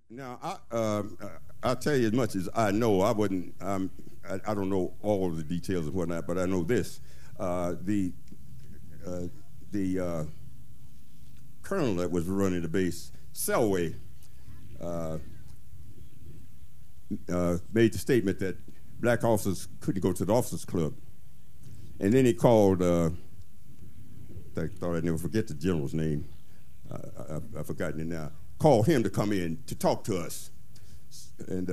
Now, I'll tell you as much as I know. I wouldn't. I don't know all of the details and whatnot, but I know this: the colonel that was running the base, Selway, made the statement that black officers couldn't go to the officers' club, and then he called. I thought I'd never forget the general's name. I've forgotten it now. Called him to come in to talk to us, and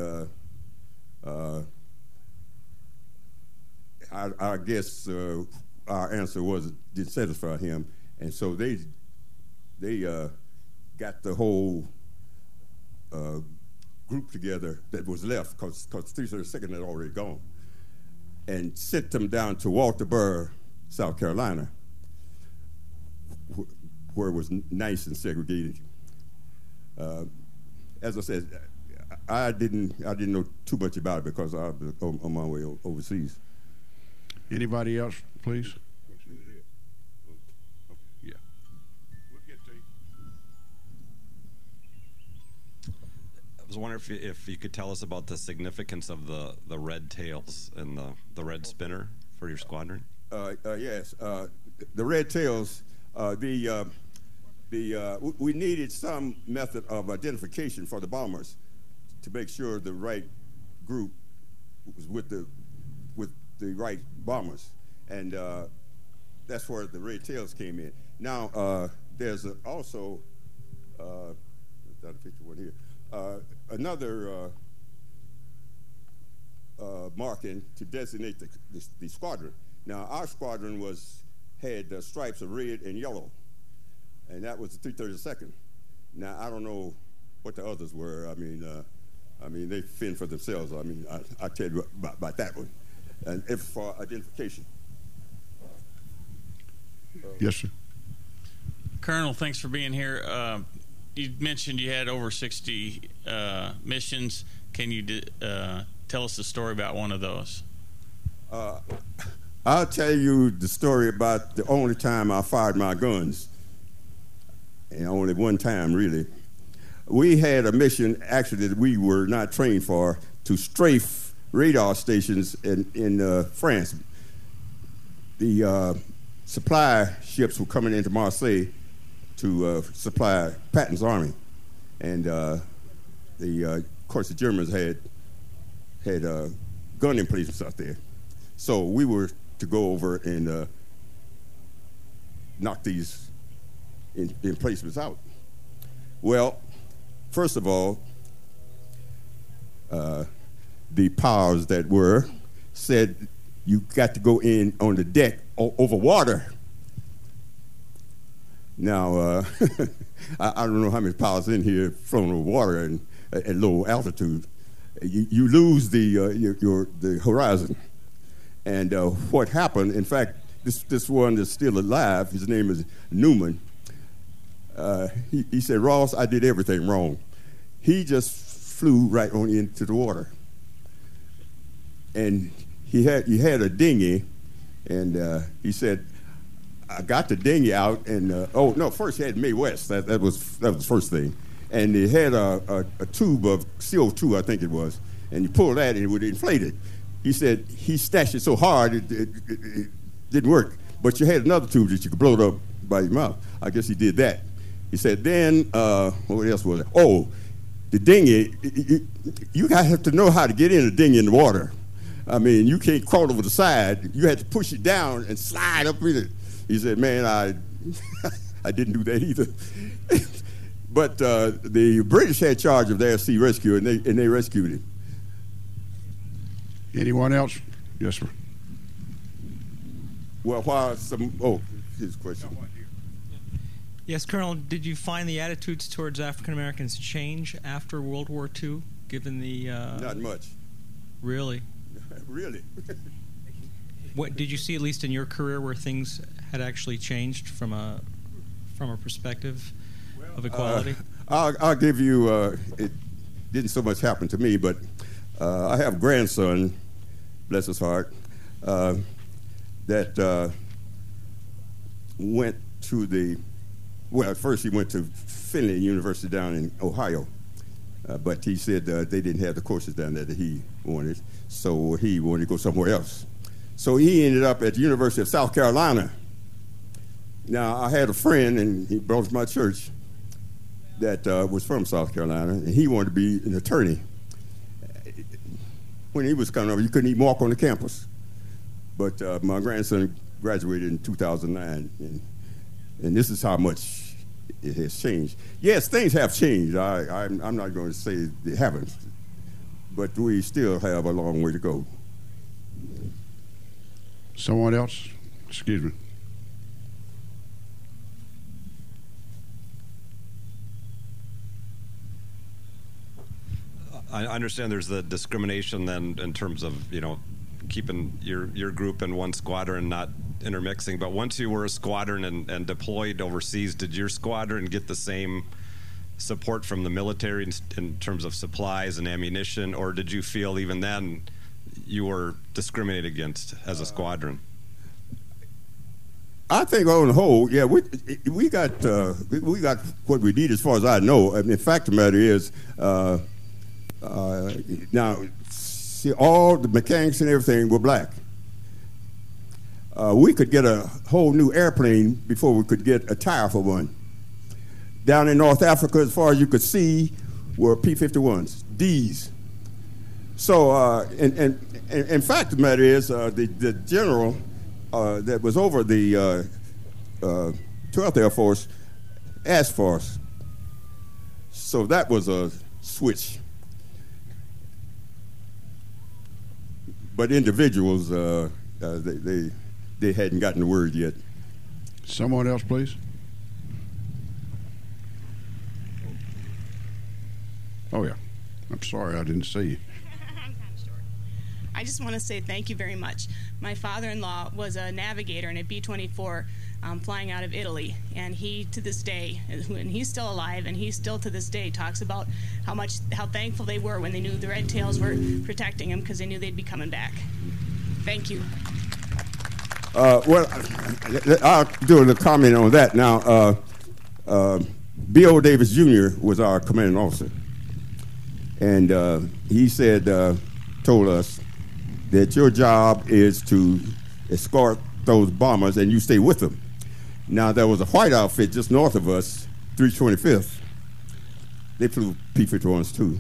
I guess our answer didn't satisfy him, and so they got the whole group together that was left because 332nd had already gone, and sent them down to Walter Burr, South Carolina, where it was nice and segregated. As I said, I didn't know too much about it because I was on my way overseas. Anybody else, please? Yeah. We'll get to you. I was wondering if you could tell us about the significance of the red tails and the red spinner for your squadron. Yes, the red tails. We needed some method of identification for the bombers to make sure the right group was with the right bombers, and that's where the red tails came in. Now there's also got a picture one here. Another marking to designate the squadron. Now our squadron had stripes of red and yellow, and that was the 332nd. Now I don't know what the others were. I mean they fend for themselves. I mean I tell you about that one, and if for identification. Yes, sir. Colonel, thanks for being here. You mentioned you had over 60 missions. Can you tell us the story about one of those? I'll tell you the story about the only time I fired my guns, and only one time, really. We had a mission, actually, that we were not trained for, to strafe radar stations in France. The supply ships were coming into Marseille to supply Patton's army, and of course, the Germans had gun emplacements out there. So we were to go over and knock these emplacements out. Well, first of all, the powers that were said you got to go in on the deck over water. Now, I don't know how many powers in here flown over water and at low altitude. You lose the horizon. And what happened, in fact, this one is still alive. His name is Newman. He said, Ross, I did everything wrong. He just flew right on into the water. And he had a dinghy, and he said, I got the dinghy out, and first he had Mae West. That was the first thing. And he had a tube of CO2, I think it was, and you pull that and it would inflate it. He said he stashed it so hard it didn't work. But you had another tube that you could blow it up by your mouth. I guess he did that. He said then, what else was it? Oh, the dinghy, you guys have to know how to get in a dinghy in the water. I mean, you can't crawl over the side. You had to push it down and slide up with it. He said, man, I didn't do that either. But the British had charge of their sea rescue, and they rescued him. Anyone else? Yes, sir. Well, here's a question. Yes, Colonel, did you find the attitudes towards African Americans change after World War II, given the... Not much. Really? Really? What did you see, at least in your career, where things had actually changed from a perspective of equality? I'll give you, it didn't so much happen to me, but I have a grandson, bless his heart, that went to at first he went to Findlay University down in Ohio. But he said they didn't have the courses down there that he wanted, so he wanted to go somewhere else. So he ended up at the University of South Carolina. Now, I had a friend, and he brought to my church, that was from South Carolina, and he wanted to be an attorney. When he was coming over, you couldn't even walk on the campus. But my grandson graduated in 2009, and this is how much it has changed. Yes, things have changed. I'm not going to say they haven't, but we still have a long way to go. Someone else? Excuse me. I understand there's the discrimination then in terms of, you know, keeping your group in one squadron, not intermixing. But once you were a squadron and deployed overseas, did your squadron get the same support from the military in terms of supplies and ammunition, or did you feel even then you were discriminated against as a squadron? I think on the whole, yeah, we got what we need as far as I know. I mean, the fact of the matter is, now, see, all the mechanics and everything were black. We could get a whole new airplane before we could get a tire for one. Down in North Africa, as far as you could see, were P-51s, Ds. So, in fact, the matter is, the general that was over the 12th Air Force asked for us. So that was a switch. But individuals, they hadn't gotten the word yet. Someone else, please. Oh, yeah. I'm sorry, I didn't see you. I'm kind of short. I just want to say thank you very much. My father-in-law was a navigator in a B-24 flying out of Italy, and he, to this day, and he's still alive, and he still to this day talks about how thankful they were when they knew the Red Tails were protecting him because they knew they'd be coming back. Thank you. Well, I'll do a little comment on that. Now, B.O. Davis Jr. was our commanding officer, and he said, told us that your job is to escort those bombers and you stay with them. Now, there was a white outfit just north of us, 325th. They flew P-51s too.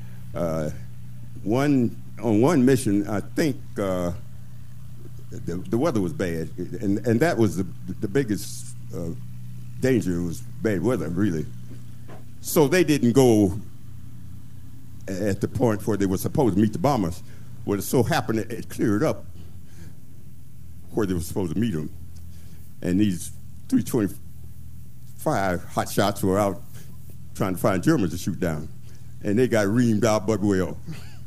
On one mission, I think the weather was bad, and that was the biggest danger, was bad weather, really. So they didn't go at the point where they were supposed to meet the bombers. Well, it so happened that it cleared up where they were supposed to meet them. And these 325 hot shots were out trying to find Germans to shoot down. And they got reamed out but well.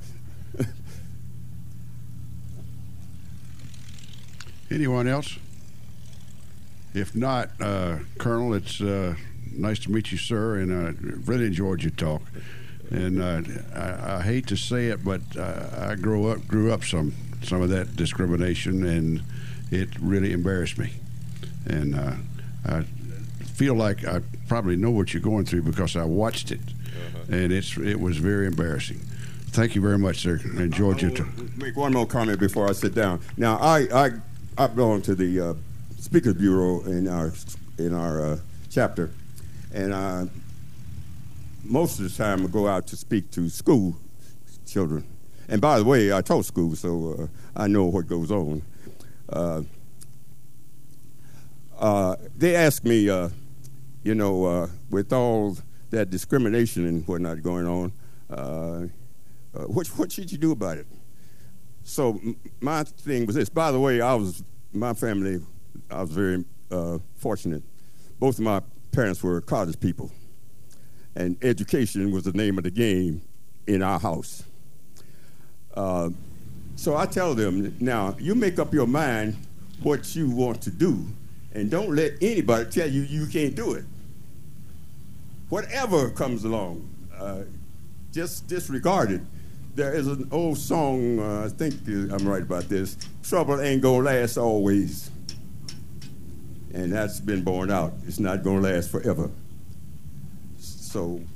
Anyone else? If not, Colonel, it's nice to meet you, sir, and I really enjoyed your talk. And I hate to say it, but I grew up some of that discrimination, and it really embarrassed me. And I feel like I probably know what you're going through because I watched it, and it was very embarrassing. Thank you very much, sir. I enjoyed your talk. Make one more comment before I sit down. Now, I belong to the Speakers Bureau in our chapter, and most of the time I go out to speak to school children. And by the way, I taught school, so I know what goes on. They ask me, with all that discrimination and whatnot going on, what should you do about it? So my thing was this. By the way, I was very fortunate. Both of my parents were college people, and education was the name of the game in our house. So I tell them, now, you make up your mind what you want to do, and don't let anybody tell you you can't do it. Whatever comes along, just disregard it. There is an old song, I think I'm right about this, trouble ain't gonna last always. And that's been borne out. It's not gonna last forever. So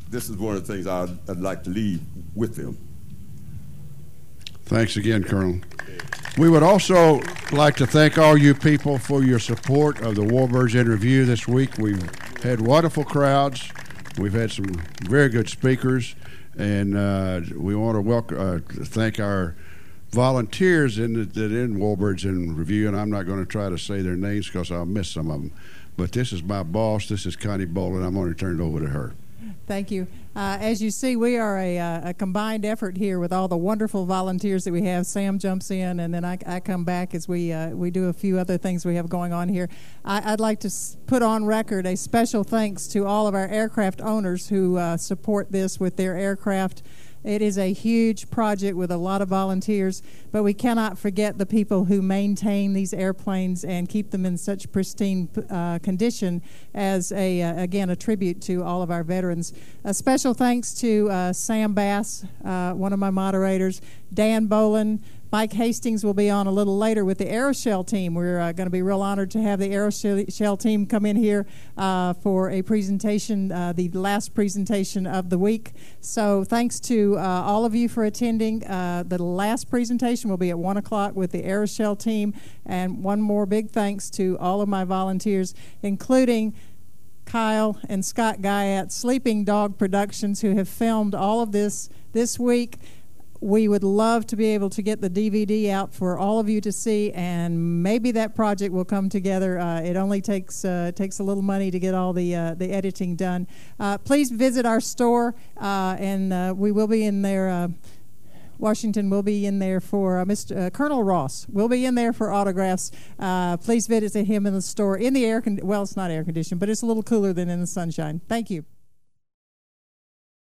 this is one of the things I'd like to leave with them. Thanks again, Colonel. We would also like to thank all you people for your support of the Warbirds in Review this week. We've had wonderful crowds. We've had some very good speakers, and we want to thank our volunteers in Warbirds in Review, and I'm not going to try to say their names because I'll miss some of them. But this is my boss. This is Connie Boland. I'm going to turn it over to her. Thank you. As you see, we are a combined effort here with all the wonderful volunteers that we have. Sam jumps in, and then I come back as we do a few other things we have going on here. I'd like to put on record a special thanks to all of our aircraft owners who support this with their aircraft. It is a huge project with a lot of volunteers, but we cannot forget the people who maintain these airplanes and keep them in such pristine condition as, again, a tribute to all of our veterans. A special thanks to Sam Bass, one of my moderators, Dan Boland. Mike Hastings will be on a little later with the Aeroshell team. We're going to be real honored to have the Aeroshell team come in here for a presentation, the last presentation of the week. So thanks to all of you for attending. The last presentation will be at 1 o'clock with the Aeroshell team. And one more big thanks to all of my volunteers, including Kyle and Scott Guy at Sleeping Dog Productions, who have filmed all of this week. We would love to be able to get the DVD out for all of you to see, and maybe that project will come together. It only takes a little money to get all the editing done. Please visit our store, and we will be in there. Washington will be in there for Colonel Ross. We'll be in there for autographs. Please visit him in the store in the well, it's not air conditioned, but it's a little cooler than in the sunshine. Thank you.